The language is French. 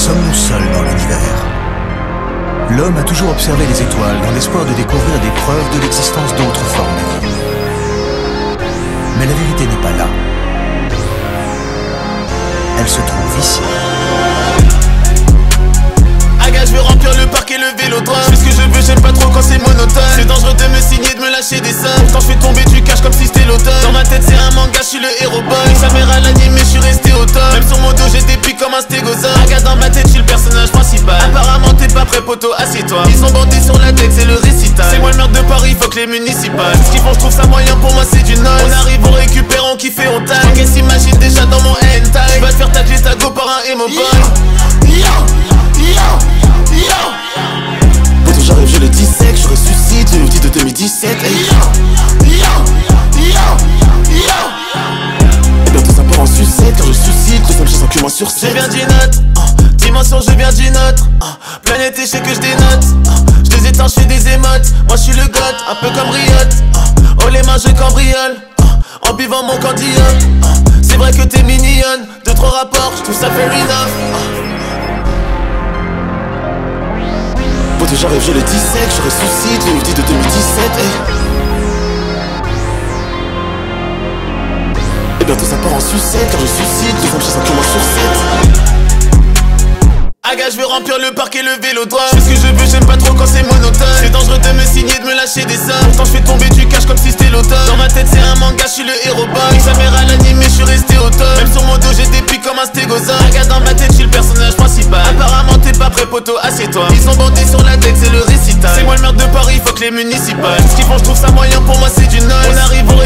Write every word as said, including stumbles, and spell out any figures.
Sommes-nous seuls dans l'univers? L'homme a toujours observé les étoiles dans l'espoir de découvrir des preuves de l'existence d'autres formes de vie. Mais la vérité n'est pas là. Elle se trouve ici. Aga, je veux remplir le parc et le vélodrome. Je fais ce que je veux, j'aime pas trop quand c'est monotone. C'est dangereux de me signer, de me lâcher des sommes. Quand je fais tomber du cash comme si c'était l'automne. Dans ma tête c'est un manga, je suis le héros boy. Sa mère à l'anime, je suis resté au top. Même sur mon dos j'ai des pics comme un stégosaure. Aga, dans ma tête je suis le personnage principal. Apparemment t'es pas prêt poto, assieds-toi. Ils sont bandés sur la tech, c'est le récital. C'est moi le meurtre de Paris, faut que les municipales. Ce qu'ils font, je trouve ça moyen, pour moi c'est du noise. On arrive, on récupère, on kiffe et on taille. Qu'est-ce s'imagine déjà dans mon hentai. Va te faire tacler ta go par un emo boy. Yo, yo, yo, yo. Poto, j'arrive, je le dissèque, je ressuscite, le petit de deux mille dix-sept. Hey. Yo, yo, yo, yo. Et bientôt ça part en sucette, car je suscite, le je sens que moi sur sept. Je viens d'une note, uh, dimension, je viens d'une autre. Uh, planète et je sais que je dénote. Uh, je les éteins, je fais des émotes. Moi je suis le goth, un peu comme Riot. Uh, oh les mains, je cambriole. Uh, en buvant mon candillon. Uh, c'est vrai que t'es mignonne. Deux, trois rapports, je trouve ça fair enough. Uh, Poto, j'arrive, je le dissèque, je ressuscite, le petit de deux mille dix-sept. Hey. Et bientôt ça part en sucette, car je suscite, deux femmes chez un moi sur sept. Aga, je veux remplir le parc et le vélodrome. Je fais ce que je veux, j'aime pas trop quand c'est monotone. C'est dangereux de me signer, de me lâcher des sommes. Pourtant je fais tomber du cash comme si c'était l'automne. Dans ma tête c'est un manga, je suis le héros boy. Sa mère à l'anime, je suis resté au top. Même sur mon dos j'ai des pics comme un stégosaure. Aga, dans ma tête je suis le personnage principal. Apparemment t'es pas prêt poto, assieds-toi. Ils sont bandés sur la tech, c'est le récital. C'est moi le meurtre de Paris, faut que les municipales. Ce qu'ils font, je trouve ça moyen, pour moi c'est du noise. On arrive, on